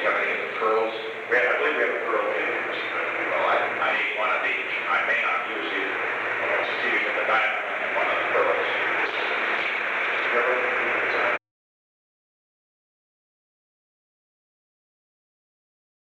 got any of the pearls. I believe we have a pearl